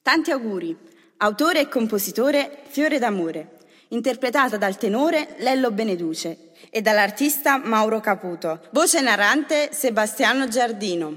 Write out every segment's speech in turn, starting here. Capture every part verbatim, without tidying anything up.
Tanti auguri, autore e compositore Fiore d'amore, interpretata dal tenore Lello Beneduce e dall'artista Mauro Caputo, voce narrante Sebastiano Giardino.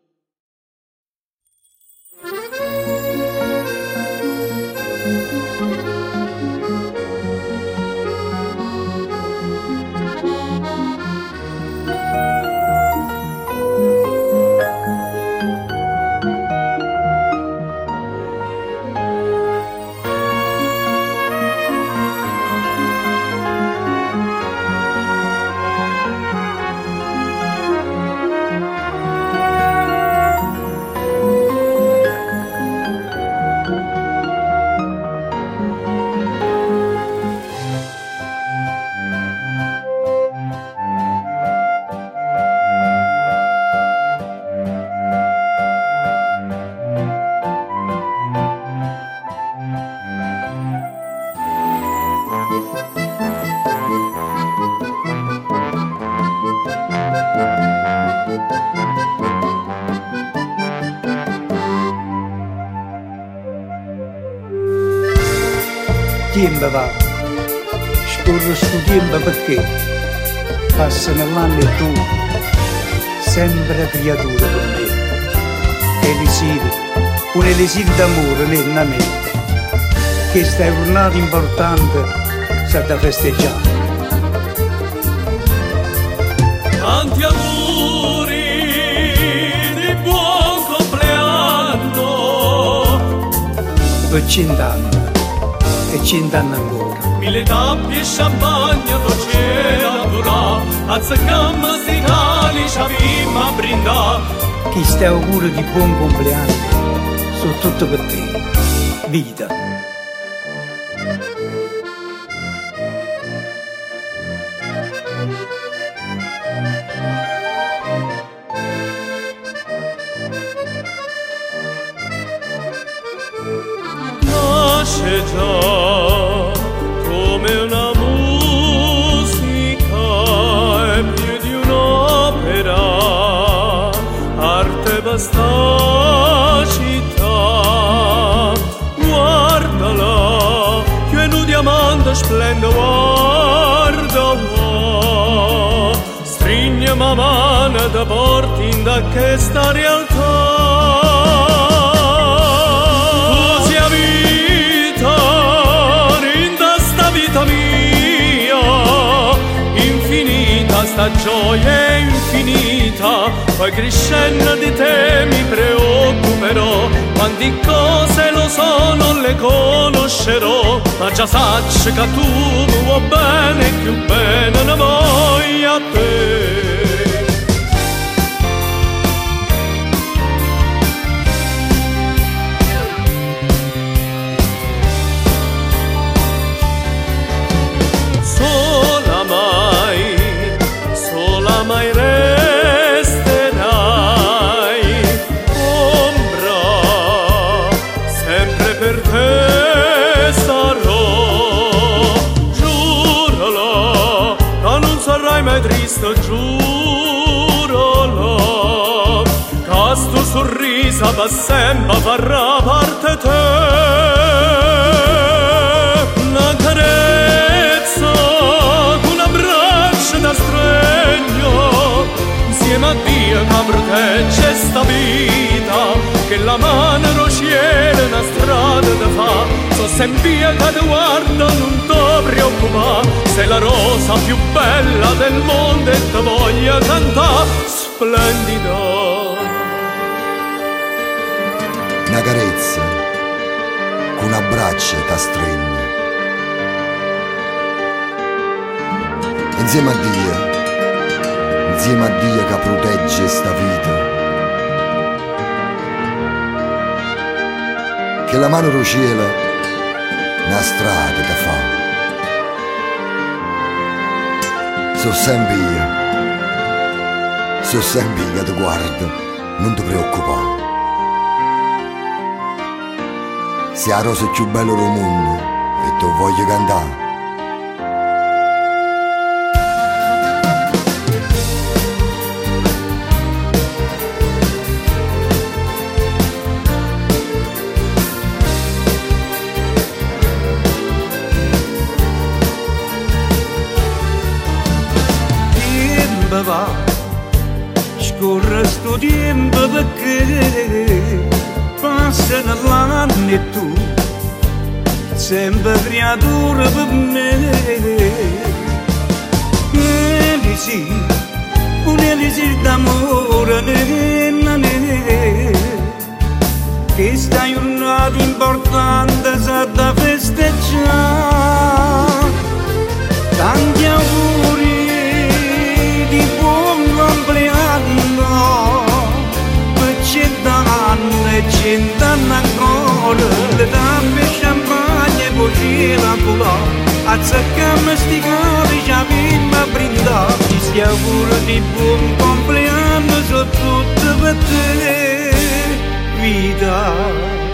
Tempo va, scorre sto tempo perché passano l'anno e tu, sempre creatura per me. Elisiri, un elisir d'amore nella me, che sta giornata importante sta da festeggiare. Tanti auguri di buon compleanno Per cent'anni e cent'anni ancora. Mille tappi e champagne dolce natura, azzeccammo sti calici a vimma brindà. Chi sta auguro di buon compleanno sono tutto per te, vita. Nasce già come una musica e più di un'opera, arte basta città. Guardala, che un diamante splende, guarda, stringe ma mano da porti in da questa realtà. Sta gioia è infinita, poi crescendo di te mi preoccuperò. Quanti cose lo so non le conoscerò, ma già saccio che tu mi vuoi bene, più bene ne voglio a te. Mai resterai ombra, sempre per te sarò. Giuralo, ma non sarai mai triste, giuralo, che sto sorriso va sempre farà parte te. Una carezza, un abbraccio da stregno, insieme a Dio che protegge sta vita, che la mano rociera una strada da fa. So sempre che ti guarda, non ti preoccupare, sei la rosa più bella del mondo e ti voglio cantare splendida. Una carezza, un abbraccio ti stringe, insieme a Dio, insieme a Dio che protegge sta vita, che la mano lo cielo una strada che fa. So sempre io, so sempre io che ti guardo, non ti preoccupare. Sei la rosa più bella del mondo e ti voglio cantare. tempo perché passano l'anno e tu sempre creatura per me. Elisi, un'elisi d'amore nella neve, che sta giornata importante sa da festeggiare. Tanti auguri di buon compleanno, per cent'anni e cent'anni ancora, le tappe champagne e poi la pula, azzeccammo sti cari ci abbiamo brindato. Sti auguri di buon compleanno sono tutti per te, vita.